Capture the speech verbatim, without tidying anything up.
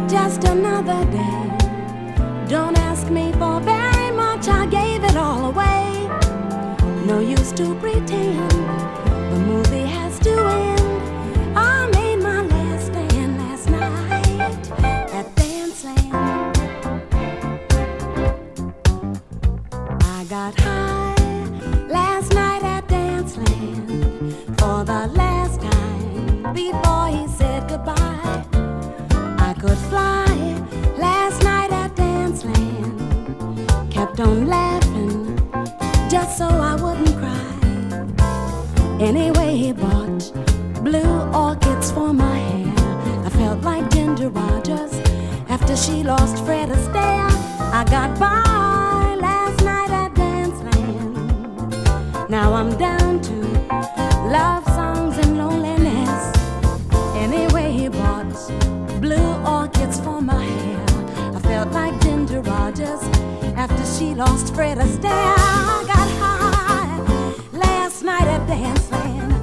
just another day. Don't ask me for very much, I gave it all away. No use to pretend, the movie has to end. I made my last stand last night at Danceland. I got high last night at Danceland for the last time before he said goodbye. I could fly last night at Danceland, kept on laughing just so I wouldn't cry. Anyway, he bought blue orchids for my hair. I felt like Ginger Rogers after she lost Fred Astaire. I got by last night at Danceland. Now I'm down to love songs and loneliness. Anyway, he bought blue orchids for my hair. I felt like Ginger Rogers after she lost Fred Astaire. I got high last night at Danceland